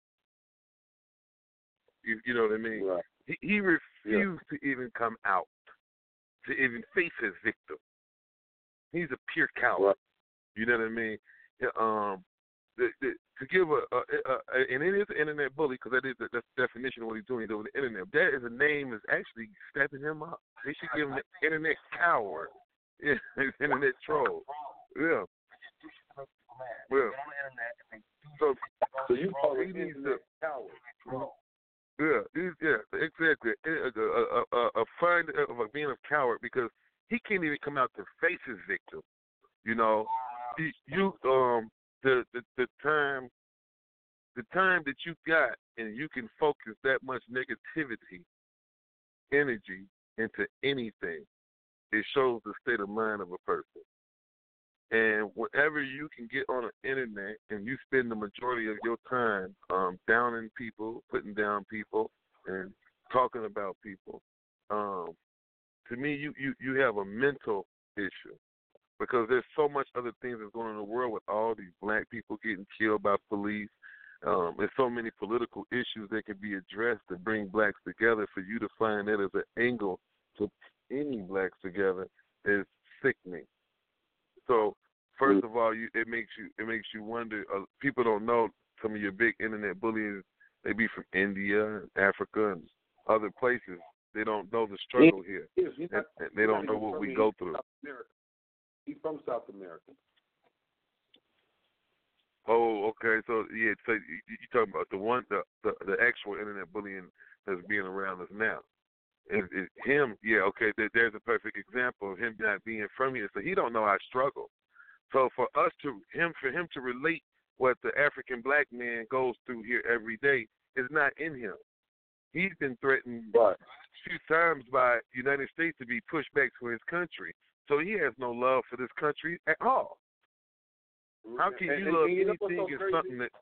You, you know what I mean? Right. He he refused yeah. to even come out, to even face his victim. He's a pure coward. Right. You know what I mean? Um. The, the, to give a, a, a, a, and it is an internet bully because that is the, that's the definition of what he's doing. He's over the internet. That is a name is actually stepping him up. They should give him the internet coward. Yeah, internet troll. Yeah. Yeah. So, so you call he it needs internet to, coward. Yeah, he's, yeah, exactly. A, a, a, a find of a being a coward because he can't even come out to face his victim. You know, he, you um. The, the the time the time that you got and you can focus that much negativity energy into anything, it shows the state of mind of a person. And whenever you can get on the internet and you spend the majority of your time um, downing people, putting down people, and talking about people, um, to me you, you, you have a mental issue. Because there's so much other things that's going on in the world with all these black people getting killed by police. Um, there's so many political issues that can be addressed to bring blacks together. For you to find that as an angle to any blacks together is sickening. So, first of all, you, it makes you it makes you wonder. Uh, people don't know some of your big internet bullies. They be from India, Africa, and other places. They don't know the struggle he, here. He is, and, and they don't know what we go through. He's from South America. Oh, okay. So yeah, so you, you talking about the one, the, the the actual internet bullying that's being around us now. It, it, him, yeah, okay. There, there's a perfect example of him not being from here, so he don't know our struggle. So for us to him, for him to relate what the African black man goes through here every day is not in him. He's been threatened right. a few times by the United States to be pushed back to his country. So he has no love for this country at all. How can and, you and, love and you anything so in something that...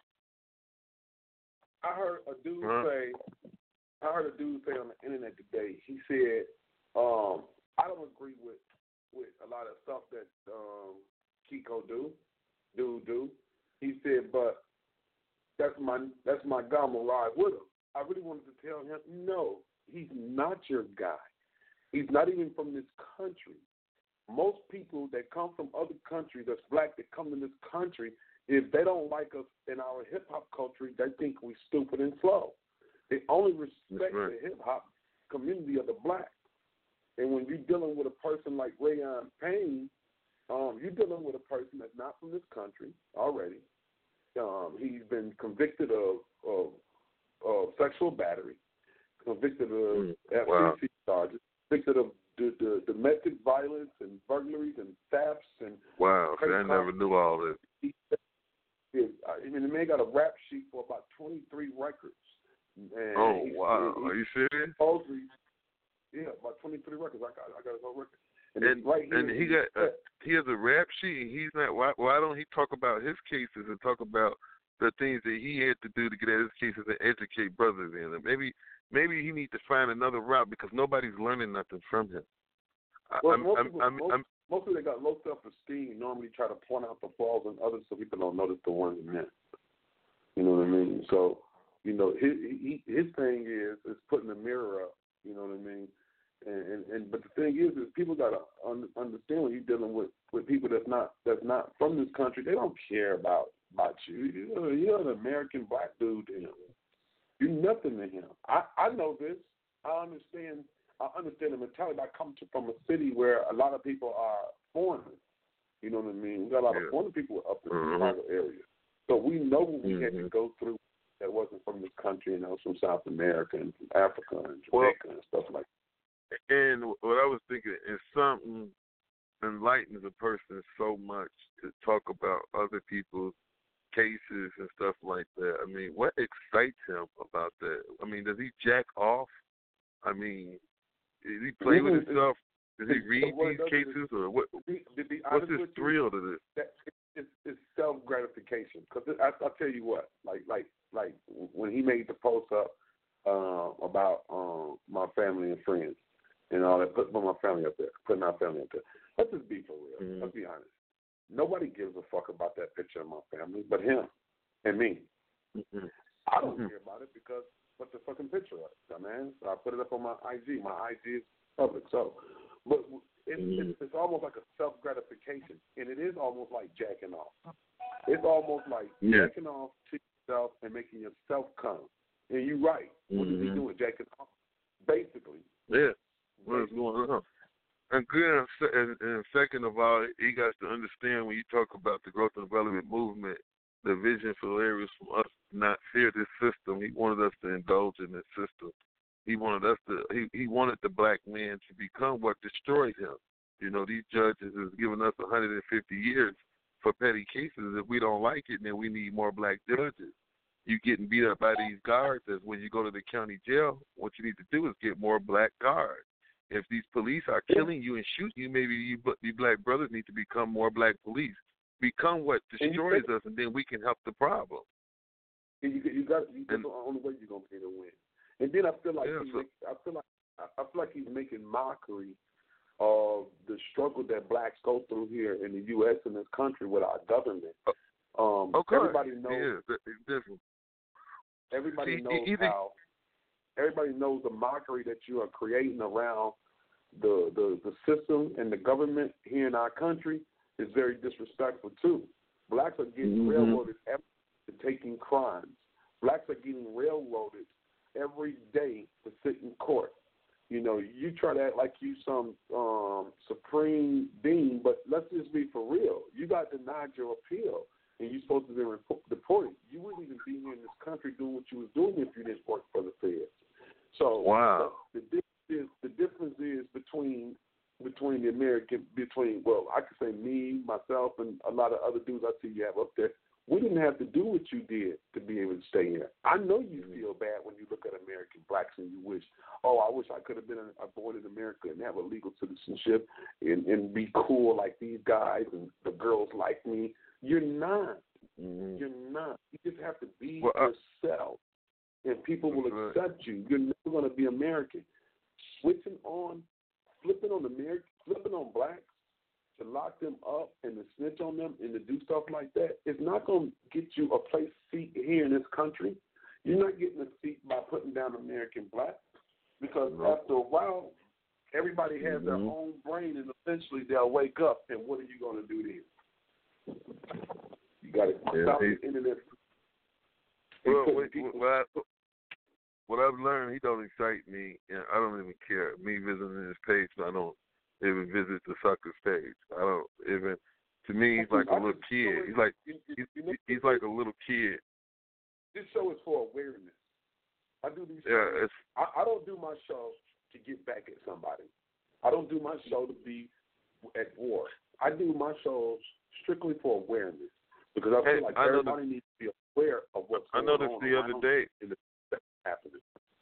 I heard a dude huh? say, I heard a dude say on the internet today, he said, um, I don't agree with, with a lot of stuff that um, Kiko do, do, do. He said, but that's my, that's my guy, I'm going to ride with him. I really wanted to tell him, no, he's not your guy. He's not even from this country. Most people that come from other countries, that's black, that come to this country, if they don't like us in our hip-hop culture, they think we stupid and slow. They only respect right. the hip-hop community of the black. And when you're dealing with a person like Rayon Payne, um, you're dealing with a person that's not from this country already. Um, he's been convicted of, of, of sexual battery, convicted of mm, F C C wow. charges, convicted of the, the domestic violence and burglaries and thefts and wow, I never knew all this. He, I mean, the man got a rap sheet for about twenty-three records. And oh he, wow, he, are you serious? Supposedly, yeah, about twenty-three records. I got, I got his whole record. And, and right here, and he got uh, he has a rap sheet. And he's not. Why why don't he talk about his cases and talk about the things that he had to do to get at his cases and educate brothers in them? Maybe. Maybe he needs to find another route because nobody's learning nothing from him. Well, I'm, most, I'm, people, I'm, most, I'm, most of them got low self-esteem. Normally try to point out the flaws in others so people don't notice the ones in them. You know what I mean? So, you know, his, he, his thing is is putting the mirror up. You know what I mean? And, and, and but the thing is, is people got to un, understand when you're dealing with, with people that's not that's not from this country. They don't care about about you. You're, you're an American black dude to him. You're nothing to him. I, I know this. I understand. I understand the mentality. I come to, from a city where a lot of people are foreigners. You know what I mean? We got a lot yeah. of foreign people up in mm-hmm. the Chicago area, so we know what we mm-hmm. had to go through. That wasn't from this country, you know, from South America and from Africa and Jamaica well, and stuff like that. And what I was thinking is something enlightens a person so much to talk about other people's cases and stuff like that. I mean, what excites him about that? I mean, does he jack off? I mean, does he play with himself? Does he read these cases, or what? What's his thrill to this? It's, it's self gratification. Because I, I tell you what, like, like, like when he made the post up uh, about um, my family and friends and all that, putting my family up there, putting our family up there. Let's just be for real. Mm-hmm. Let's be honest. Nobody gives a fuck about that picture of my family, but him and me. Mm-hmm. I don't mm-hmm. care about it because what's the fucking picture of it, man? So I put it up on my I G. My I G is public, so. But it's, mm-hmm. it's, it's almost like a self-gratification, and it is almost like jacking off. It's almost like yeah. jacking off to yourself and making yourself come. And you're right. Mm-hmm. What is he doing, jacking off? Basically. Yeah. What is going on? And good, and, and second of all, he got to understand when you talk about the growth and development movement, the vision for areas from us not fear this system. He wanted us to indulge in this system. He wanted us to. He, he wanted the black man to become what destroyed him. You know, these judges has given us one hundred fifty years for petty cases. If we don't like it, then we need more black judges. You getting beat up by these guards. As when you go to the county jail, what you need to do is get more black guards. If these police are killing you and shooting you, maybe you, you black brothers need to become more black police. Become what destroys us, and then we can help the problem. And you, you got. You, that's the only way you're gonna be able to win. And then I feel like yeah, he so, make, I feel like I feel like he's making mockery of the struggle that blacks go through here in the U S and this country with our government. Um, okay. Everybody knows. Yeah, everybody See, knows either, how. Everybody knows the mockery that you are creating around the, the the system and the government here in our country is very disrespectful too. Blacks are getting mm-hmm. railroaded every to taking crimes. Blacks are getting railroaded every day to sit in court. You know, you try to act like you some um, supreme being, but let's just be for real. You got denied your appeal, and you're supposed to be deported. You wouldn't even be here in this country doing what you was doing if you didn't work for the feds. So wow. the, the difference is the difference is between between the American between well, I could say me, myself, and a lot of other dudes I see you have up there. We didn't have to do what you did to be able to stay here. I know you feel bad when you look at American blacks and you wish, oh, I wish I could have been born in America and have a legal citizenship and, and be cool like these guys and the girls like me. You're not. Mm-hmm. You're not. You just have to be well, uh, yourself, and people will right. accept you. You're never going to be American. Switching on, flipping on American, flipping on blacks, to lock them up and to snitch on them and to do stuff like that, it's not going to get you a place seat here in this country. You're not getting a seat by putting down American blacks because mm-hmm. after a while, everybody has mm-hmm. their own brain and eventually they'll wake up and what are you going to do then? You got to yeah, stop he, the internet. Well, what, what, I, what I've learned, he don't excite me, and I don't even care. Me visiting his page, I don't even visit the sucker's page. I don't even. To me, he's like a little kid. He's like he's, he's like a little kid. This show is for awareness. I do these. Yeah, shows. it's. I, I don't do my show to get back at somebody. I don't do my show to be at war. I do my shows strictly for awareness because I feel hey, like I everybody the, needs to be aware of what's I going on. I noticed the other day. That's happening.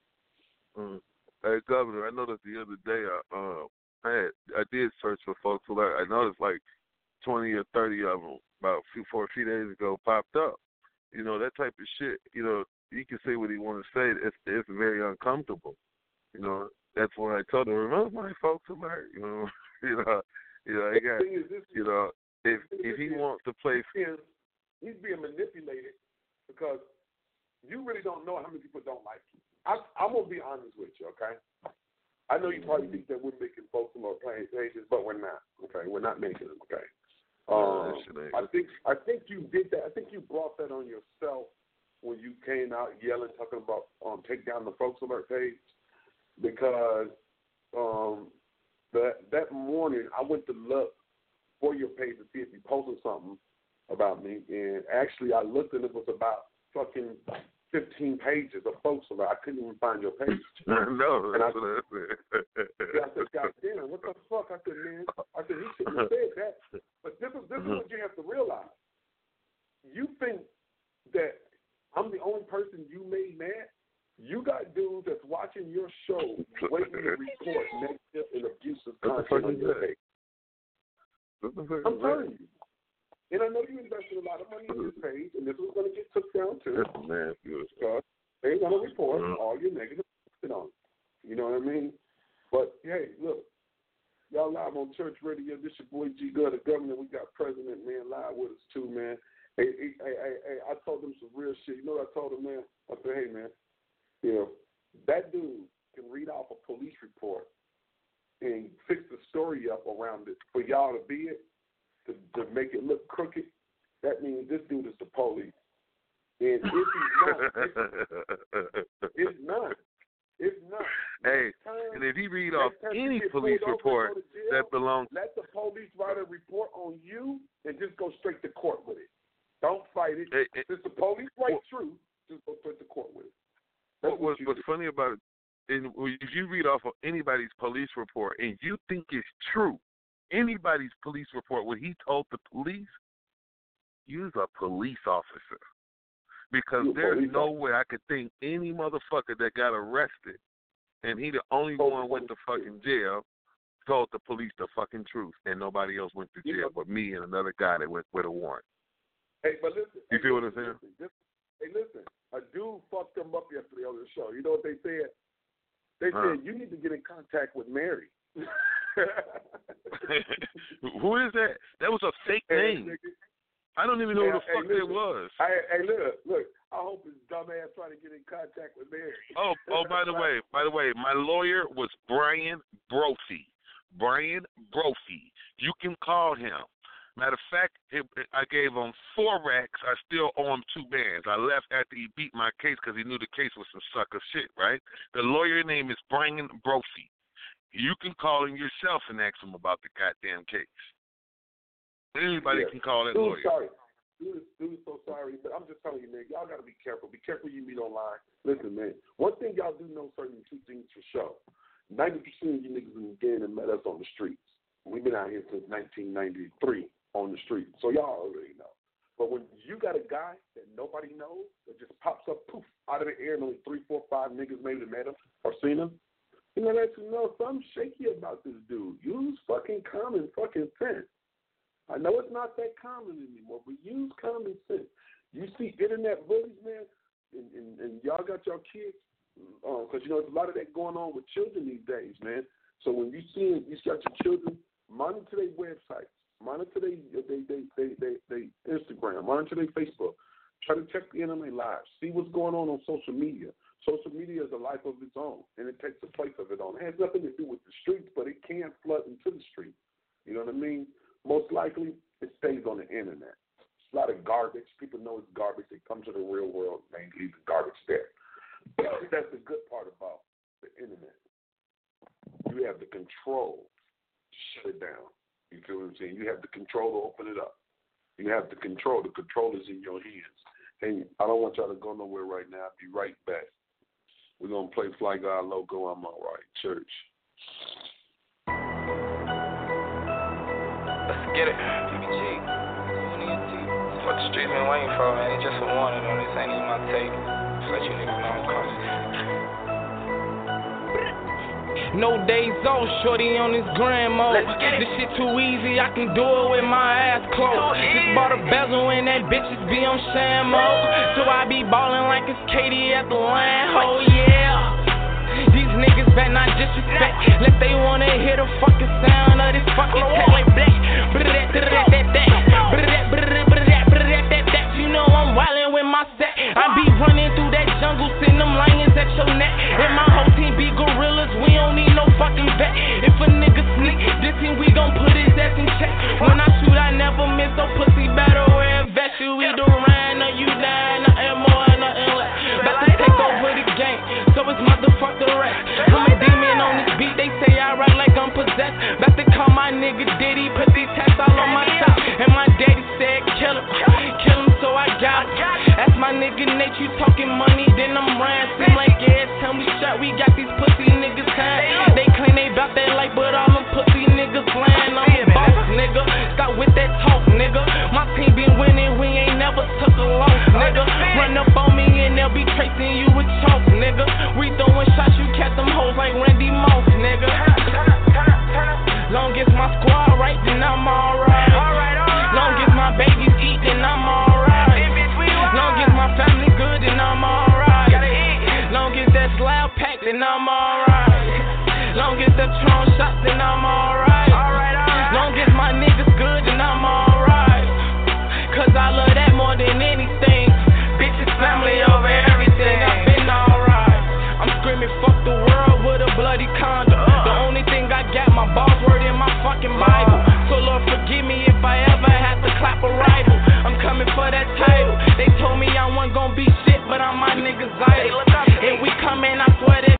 Mm. Hey, Governor, I noticed the other day. I, uh, I had I did search for folks who like I noticed like twenty or thirty of them about a few four a few days ago popped up. You know that type of shit. You know he can say what he want to say. It's it's very uncomfortable. You know that's when I told him remember my folks alert. You know you know you know he got you know if if he wants to play he's being manipulated because you really don't know how many people don't like you. I, I'm gonna be honest with you, okay? I know you probably think that we're making folks more playing pages, but we're not. Okay, we're not making them. Okay. Um, I think I think you did that. I think you brought that on yourself when you came out yelling, talking about um, take down the Folks Alert page, because um, that that morning I went to look for your page to see if you posted something about me, and actually I looked and it was about fucking fifteen pages of Folks Alert. I couldn't even find your page. No, and I, that's what I said. yeah, I said, God damn, what the fuck? I said, man, I said, he shouldn't have said that. But this is, this is what you have to realize. You think that I'm the only person you made mad? You got dudes that's watching your show waiting to report negative and abusive content on your page. I'm telling you. And I know you invested a lot of money in this page, and this was going to get took down too. Man, because they're going to report mm-hmm. all your negative on it. You know what I mean? But, hey, look, y'all live on Church Radio. This your boy G. Good, the governor. We got President, man, live with us too, man. Hey, hey, hey, hey, hey, I told them some real shit. You know what I told them, man? I said, hey, man, you know, that dude can read off a police report and fix the story up around it for y'all to be it, to, to make it look crooked. That means this dude is the police. And if he's not, it's, it's not. It's not. Hey, time, and if he read off any police report jail, that belongs, let the police write a report on you and just go straight to court with it. Don't fight it. Hey, hey, Since the police write true, just go straight to court with it. What, what what's funny about it, and if you read off of anybody's police report and you think it's true, anybody's police report, what he told the police, you're a police officer. Because You're there's police no officer. way I could think any motherfucker that got arrested and he the only Oh, one went to fucking jail told the police the fucking truth and nobody else went to jail you know, but me and another guy that went with a warrant. Hey, but listen. You hey, feel listen, what I'm saying? Listen, listen, hey, listen. A dude fucked them up yesterday on the show. You know what they said? They huh. said, you need to get in contact with Mary. Who is that? That was a fake hey, name. nigga. I don't even know hey, who the hey, fuck listen, that was. Hey, hey, look, look. I hope his dumbass trying to get in contact with Mary. Oh, oh, by the way, by the way, my lawyer was Brian Brophy. Brian Brophy. You can call him. Matter of fact, it, I gave him four racks. I still owe him two bands. I left after he beat my case because he knew the case was some sucker shit, right? The lawyer name is Brian Brophy. You can call him yourself and ask him about the goddamn case. Anybody yeah. can call that dude, lawyer. Sorry. Dude, dude is so sorry, but I'm just telling you, man, y'all got to be careful. Be careful you meet online. Listen, man, one thing y'all do know, certain two things for sure. ninety percent of you niggas in the game and met us on the streets. We've been out here since nineteen ninety-three on the street, so y'all already know. But when you got a guy that nobody knows that just pops up, poof, out of the air, and only three, four, five niggas maybe met him or seen him, you know, that you know something shaky about this dude. Use fucking common fucking sense. I know it's not that common anymore, but use common sense. You see internet bullies, man, and, and, and y'all got your kids, because, uh, you know, there's a lot of that going on with children these days, man. So when you see you got your children, monitor their websites, monitor their they, they, they, they, they Instagram, monitor their Facebook. Try to check the end of their lives. See what's going on on social media. Social media is a life of its own, and it takes the place of its own. It has nothing to do with the streets, but it can flood into the streets. You know what I mean? Most likely, it stays on the internet. It's a lot of garbage. People know it's garbage. They come to the real world, and they leave the garbage there. That's the good part about the internet. You have the control to shut it down. You feel what I'm saying? You have the control to open it up. You have the control. The control is in your hands. And I don't want y'all to go nowhere right now. I'll be right back. We're going to play Fly God Logo, I'm All Right, Church. Let's get it. T B G. What the streets been waiting for, man. It's just a warning on this. Ain't even my tape. Just let you niggas know I'm coming. No days off, shorty on this grand mode. This shit too easy, I can do it with my ass closed. Just bought a bezel and that bitches be on Shamo. So I be ballin' like it's Katie at the land. Oh yeah. These niggas better not disrespect. Let they wanna hear the fucking sound of this fucking tech like black. You know I'm wildin' with my set. I be running through that jungle, send them lions at your neck. And my whole team be gorillas, we don't need no fucking vet. If a nigga sneak, this team we gon' put his ass in check. When I shoot, I never miss, so pussy better wear a vest. You either ran or you die, nothing more, nothing Looking at you talking money, then I'm riding. Seem like every time we shot, we got these pussy niggas high. They claim they bout that life, but all them pussy niggas lying. I'm a boss, nigga. Stop with that talk, nigga. My team been winning, we ain't never took a loss, nigga. Run up on me and they'll be tracing you with chalk, nigga. We throwing shots, you catch them hoes like Randy Moss, nigga. Long as my squad right, then I'm alright. Long as my babies eat, then I'm alright. Long as my family good, then I'm alright. Long as that slab packed, then I'm alright. Long as the Tron shots, then I'm alright. Long as my niggas good, then I'm alright. Cause I love that more than anything. Bitches, family over everything. I've been alright. I'm screaming fuck the world with a bloody condom. The only thing I got, my boss word in my fucking Bible. So Lord forgive me if I ever have to clap a rival. I'm coming for that title. They told me I wasn't gonna be shit, but I'm my niggas idol. And we coming, I swear that.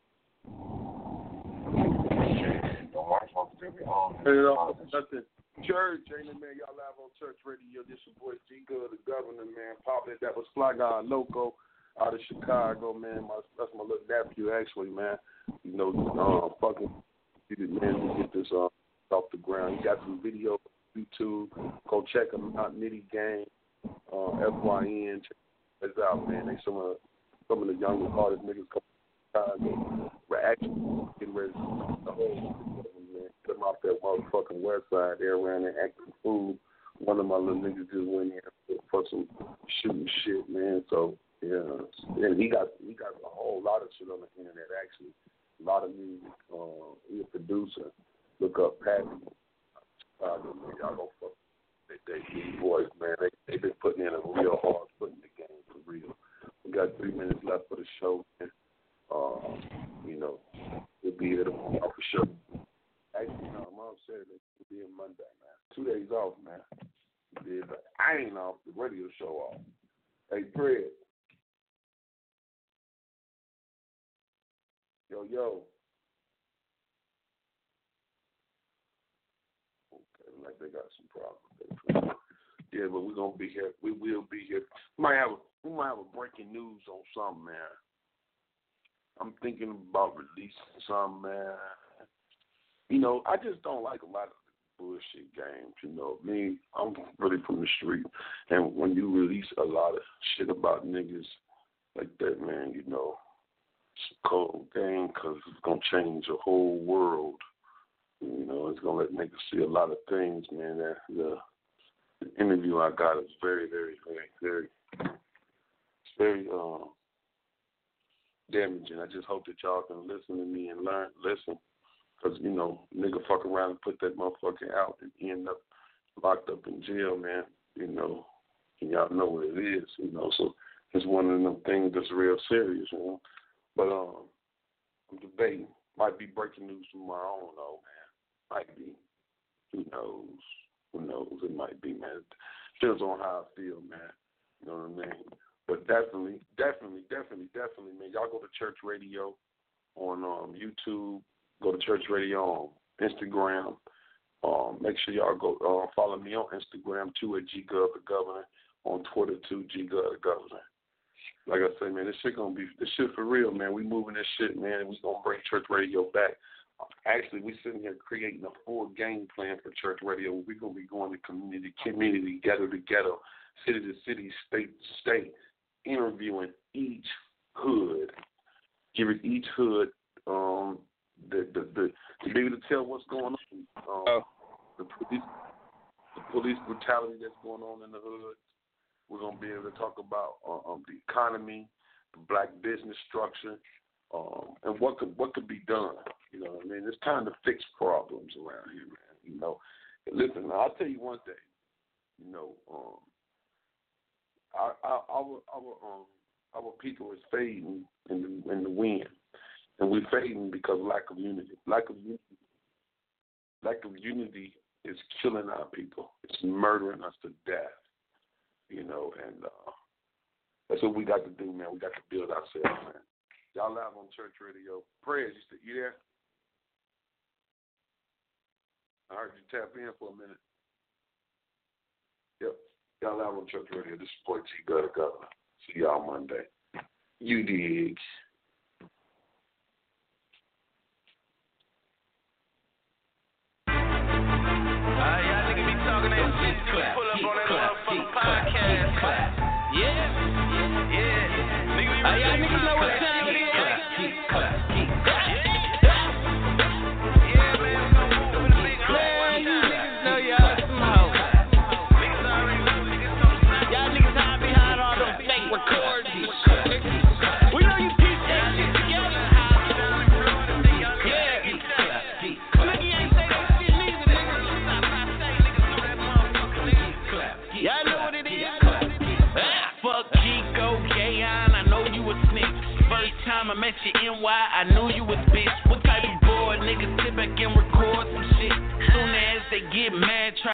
Nothing. Church, ain't it, man? Y'all live on Church Radio. This your boy G Good, the governor, man. Poppin', that was Fly Guy Loco out of Chicago, man. My, that's my little nephew, actually, man. You know, um, fucking, man, we get this uh, off the ground. He got some video on YouTube. Go check him out, Nitty Gang, uh, F Y N. Check this out, man. They some of some of the youngest, hardest niggas come from Chicago. We're actually getting ready to the whole man. Put them off that motherfucking west side. They're around there acting fool. One of my little niggas just went in for some shooting shit, man. So yeah, and he got he got a whole lot of shit on the internet. Actually, a lot of music. Uh, he's a producer. Look up Patty. Uh, y'all go fuck. They, they, these boys, man. They they been putting in a real hard foot in the game for real. We got three minutes left for the show. Man. Uh, you know, we'll be here tomorrow for sure. Actually, no, I'm on Saturday. We'll be in Monday, man. Two days off, man. Yeah, but I ain't off. The radio show off. Hey, Fred. Yo, yo. Okay, like they got some problems. Yeah, but we're gonna be here. We will be here. We might have a, we might have a breaking news on something, man. I'm thinking about releasing something, man. You know, I just don't like a lot of bullshit games, you know. Me, I'm really from the street. And when you release a lot of shit about niggas like that, man, you know, it's a cold game because it's going to change the whole world. You know, it's going to let niggas see a lot of things, man. That the, the interview I got is very, very, very, very, it's very uh, damaging. I just hope that y'all can listen to me and learn, listen. Because, you know, nigga fuck around and put that motherfucker out and end up locked up in jail, man, you know. And y'all know what it is, you know. So it's one of them things that's real serious, you know. But um, I'm debating. Might be breaking news tomorrow. I don't know, man. Might be. Who knows? Who knows? It might be, man. It depends on how I feel, man. You know what I mean? But definitely, definitely, definitely, definitely, man. Y'all go to Church Radio on um, YouTube. Go to Church Radio on Instagram. Um, make sure y'all go uh, follow me on Instagram too at G Gov the Governor. On Twitter too, G Gov the Governor. Like I say, man, this shit gonna be this shit for real, man. We moving this shit, man, and we gonna bring Church Radio back. Actually, we sitting here creating a full game plan for Church Radio. We're gonna be going to community, community, ghetto to ghetto, city to city, state to state, interviewing each hood, giving each hood um. The, the, the, to be able to tell what's going on, um, oh. the police, the police brutality that's going on in the hood. We're gonna be able to talk about uh, um, the economy, the black business structure, um, and what could what could be done. You know what I mean? It's time to fix problems around here, man. You know, listen, I'll tell you one thing. You know, um, our, our our our um our people is fading in the in the wind. And we're fading because of lack of unity. Lack of unity, lack of unity is killing our people. It's murdering us to death, you know. And uh, that's what we got to do, man. We got to build ourselves, man. Y'all live on Church Radio. Prayers, you there? I heard you tap in for a minute. Yep. Y'all live on Church Radio. This is boy G Gov the Governor. See y'all Monday. You dig. Ah, y'all niggas be talking that shit. Pull up on that motherfucking podcast. Yeah, yeah. Ah, y'all niggas know what time it is. Yeah, man, we gon' move with a big man. You niggas know y'all some hoes. Niggas already know niggas so sick. Y'all niggas hide behind all them fake recordings. We know you piece that shit together. Yeah. Look, you ain't say that shit neither, nigga. Stop, I say, niggas know that motherfucker, nigga. Y'all know what it is. Ah, fuck Chico, Gayon, I know you a snitch. First time I met you N Y, I knew you was bitch. What type of boy niggas sit back and record some shit? Soon as they get mad, try